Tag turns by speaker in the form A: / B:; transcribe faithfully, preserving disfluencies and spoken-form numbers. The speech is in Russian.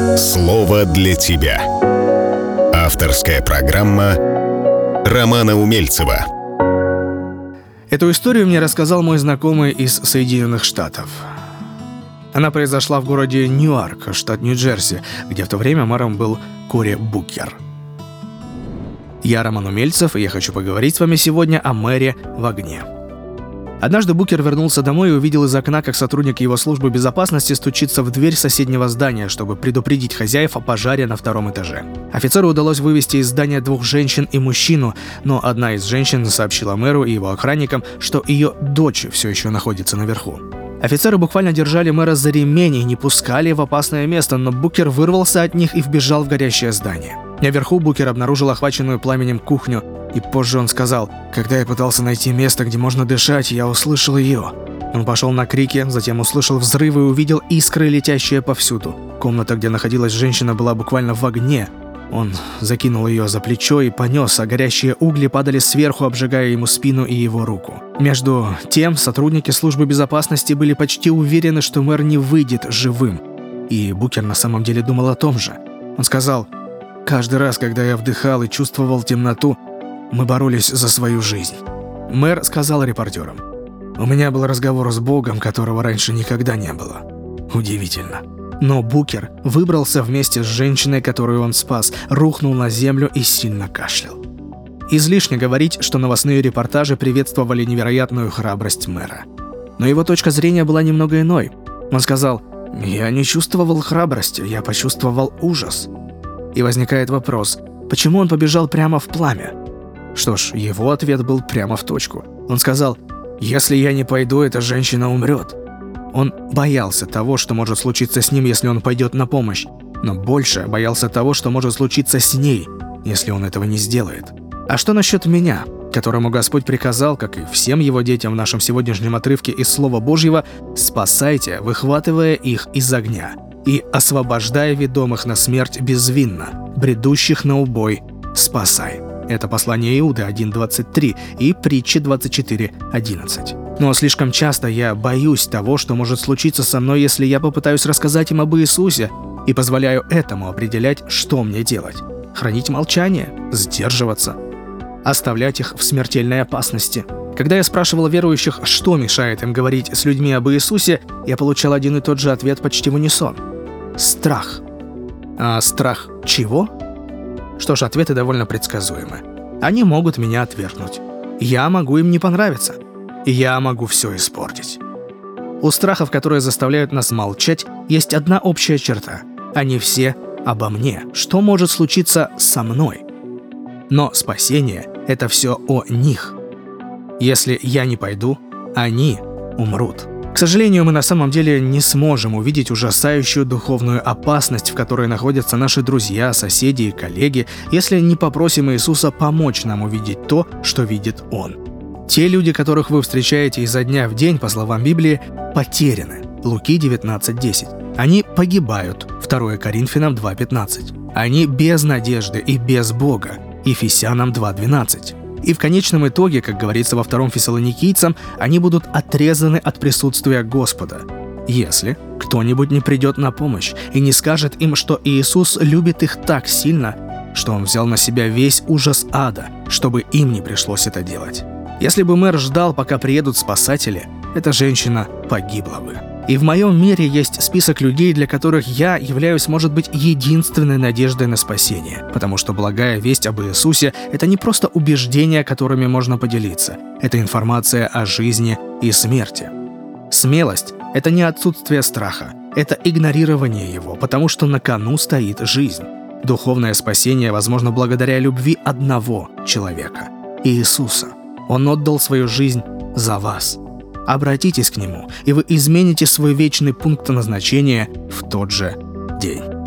A: Слово для тебя. Авторская программа Романа Умельцева.
B: Эту историю мне рассказал мой знакомый из Соединенных Штатов. Она произошла в городе Ньюарк, штат Нью-Джерси, где в то время мэром был Кори Букер. Я Роман Умельцев, и я хочу поговорить с вами сегодня о мэре в огне. Однажды Букер вернулся домой и увидел из окна, как сотрудник его службы безопасности стучится в дверь соседнего здания, чтобы предупредить хозяев о пожаре на втором этаже. Офицеру удалось вывести из здания двух женщин и мужчину, но одна из женщин сообщила мэру и его охранникам, что ее дочь все еще находится наверху. Офицеры буквально держали мэра за ремень и не пускали в опасное место, но Букер вырвался от них и вбежал в горящее здание. Наверху Букер обнаружил охваченную пламенем кухню, и позже он сказал: «Когда я пытался найти место, где можно дышать, я услышал ее». Он пошел на крики, затем услышал взрывы и увидел искры, летящие повсюду. Комната, где находилась женщина, была буквально в огне. Он закинул ее за плечо и понес, а горящие угли падали сверху, обжигая ему спину и его руку. Между тем, сотрудники службы безопасности были почти уверены, что мэр не выйдет живым. И Букер на самом деле думал о том же. Он сказал: «Каждый раз, когда я вдыхал и чувствовал темноту, мы боролись за свою жизнь». Мэр сказал репортерам: «У меня был разговор с Богом, которого раньше никогда не было». Удивительно. Но Букер выбрался вместе с женщиной, которую он спас, рухнул на землю и сильно кашлял. Излишне говорить, что новостные репортажи приветствовали невероятную храбрость мэра. Но его точка зрения была немного иной. Он сказал: «Я не чувствовал храбрости, я почувствовал ужас». И возникает вопрос: почему он побежал прямо в пламя? Что ж, его ответ был прямо в точку. Он сказал: «Если я не пойду, эта женщина умрет». Он боялся того, что может случиться с ним, если он пойдет на помощь, но больше боялся того, что может случиться с ней, если он этого не сделает. А что насчет меня, которому Господь приказал, как и всем его детям в нашем сегодняшнем отрывке из Слова Божьего: «Спасайте, выхватывая их из огня, и освобождая ведомых на смерть безвинно, бредущих на убой, спасай». Это послание Иуды один двадцать три и Притчи двадцать четыре одиннадцать. Но слишком часто я боюсь того, что может случиться со мной, если я попытаюсь рассказать им об Иисусе, и позволяю этому определять, что мне делать. Хранить молчание, сдерживаться, оставлять их в смертельной опасности. Когда я спрашивал верующих, что мешает им говорить с людьми об Иисусе, я получал один и тот же ответ почти в унисон: страх. А страх чего? Что ж, ответы довольно предсказуемы. Они могут меня отвергнуть. Я могу им не понравиться. И я могу все испортить. У страхов, которые заставляют нас молчать, есть одна общая черта. Они все обо мне. Что может случиться со мной? Но спасение — это все о них. Если я не пойду, они умрут. К сожалению, мы на самом деле не сможем увидеть ужасающую духовную опасность, в которой находятся наши друзья, соседи и коллеги, если не попросим Иисуса помочь нам увидеть то, что видит Он. Те люди, которых вы встречаете изо дня в день, по словам Библии, потеряны. Луки девятнадцать десять. Они погибают. второе Коринфянам два пятнадцать. Они без надежды и без Бога. Ефесянам два двенадцать. И в конечном итоге, как говорится во втором Фессалоникийцам, они будут отрезаны от присутствия Господа, если кто-нибудь не придет на помощь и не скажет им, что Иисус любит их так сильно, что Он взял на себя весь ужас ада, чтобы им не пришлось это делать. Если бы мэр ждал, пока приедут спасатели, эта женщина погибла бы. И в моем мире есть список людей, для которых я являюсь, может быть, единственной надеждой на спасение, потому что благая весть об Иисусе — это не просто убеждения, которыми можно поделиться, это информация о жизни и смерти. Смелость — это не отсутствие страха, это игнорирование его, потому что на кону стоит жизнь. Духовное спасение возможно благодаря любви одного человека — Иисуса. Он отдал свою жизнь за вас. Обратитесь к Нему, и вы измените свой вечный пункт назначения в тот же день.